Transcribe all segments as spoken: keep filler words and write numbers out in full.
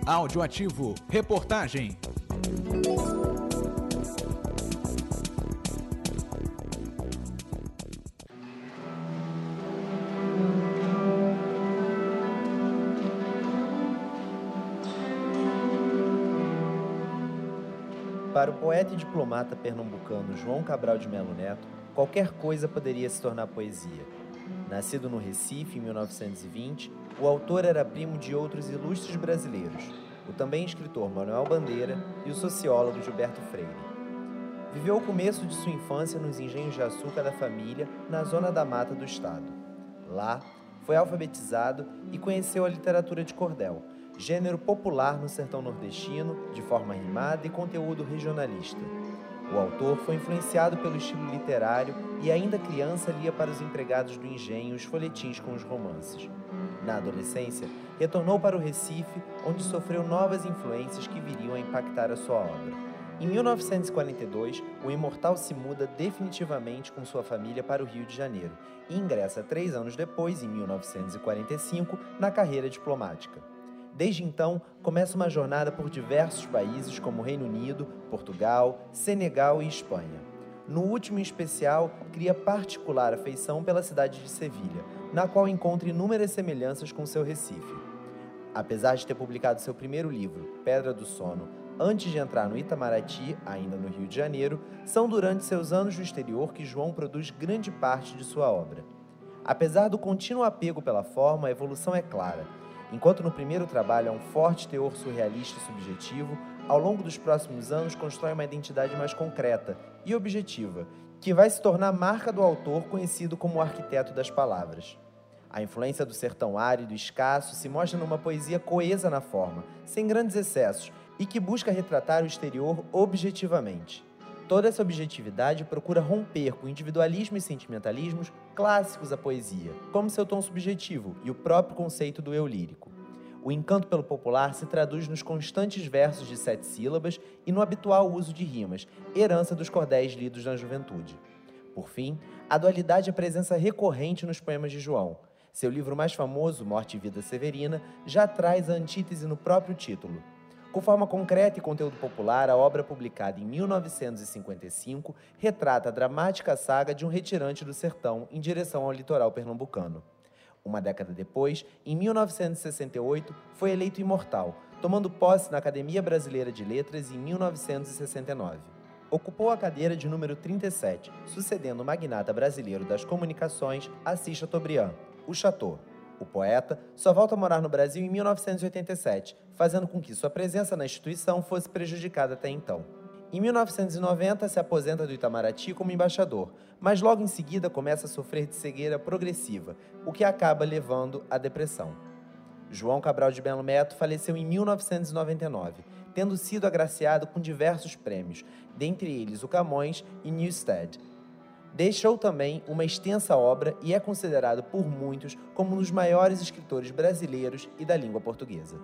Áudio ativo. Reportagem. Para o poeta e diplomata pernambucano João Cabral de Melo Neto, qualquer coisa poderia se tornar poesia. Nascido no Recife em mil novecentos e vinte, o autor era primo de outros ilustres brasileiros, o também escritor Manuel Bandeira e o sociólogo Gilberto Freire. Viveu o começo de sua infância nos engenhos de açúcar da família, na zona da mata do estado. Lá, foi alfabetizado e conheceu a literatura de cordel, gênero popular no sertão nordestino, de forma rimada e conteúdo regionalista. O autor foi influenciado pelo estilo literário e, ainda criança, lia para os empregados do engenho os folhetins com os romances. Na adolescência, retornou para o Recife, onde sofreu novas influências que viriam a impactar a sua obra. Em mil novecentos e quarenta e dois, o imortal se muda definitivamente com sua família para o Rio de Janeiro e ingressa três anos depois, em mil novecentos e quarenta e cinco, na carreira diplomática. Desde então, começa uma jornada por diversos países como Reino Unido, Portugal, Senegal e Espanha. No último em especial, cria particular afeição pela cidade de Sevilha, na qual encontra inúmeras semelhanças com seu Recife. Apesar de ter publicado seu primeiro livro, Pedra do Sono, antes de entrar no Itamaraty, ainda no Rio de Janeiro, são durante seus anos no exterior que João produz grande parte de sua obra. Apesar do contínuo apego pela forma, a evolução é clara. Enquanto no primeiro trabalho há um forte teor surrealista e subjetivo, ao longo dos próximos anos constrói uma identidade mais concreta e objetiva, que vai se tornar marca do autor, conhecido como o arquiteto das palavras. A influência do sertão árido e escasso se mostra numa poesia coesa na forma, sem grandes excessos, e que busca retratar o exterior objetivamente. Toda essa objetividade procura romper com individualismo e sentimentalismos clássicos da poesia, como seu tom subjetivo e o próprio conceito do eu lírico. O encanto pelo popular se traduz nos constantes versos de sete sílabas e no habitual uso de rimas, herança dos cordéis lidos na juventude. Por fim, a dualidade é presença recorrente nos poemas de João. Seu livro mais famoso, Morte e Vida Severina, já traz a antítese no próprio título. Com forma concreta e conteúdo popular, a obra publicada em mil novecentos e cinquenta e cinco retrata a dramática saga de um retirante do sertão em direção ao litoral pernambucano. Uma década depois, em mil novecentos e sessenta e oito, foi eleito imortal, tomando posse na Academia Brasileira de Letras em mil novecentos e sessenta e nove. Ocupou a cadeira de número trinta e sete, sucedendo o magnata brasileiro das comunicações, Assis Chateaubriand, o Chateau. O poeta só volta a morar no Brasil em mil novecentos e oitenta e sete, fazendo com que sua presença na instituição fosse prejudicada até então. Em mil novecentos e noventa, se aposenta do Itamaraty como embaixador, mas logo em seguida começa a sofrer de cegueira progressiva, o que acaba levando à depressão. João Cabral de Melo Neto faleceu em mil novecentos e noventa e nove, tendo sido agraciado com diversos prêmios, dentre eles o Camões e Newstead. Deixou também uma extensa obra e é considerado por muitos como um dos maiores escritores brasileiros e da língua portuguesa.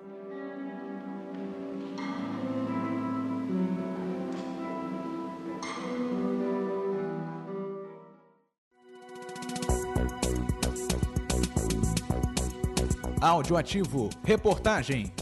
Áudio ativo. Reportagem.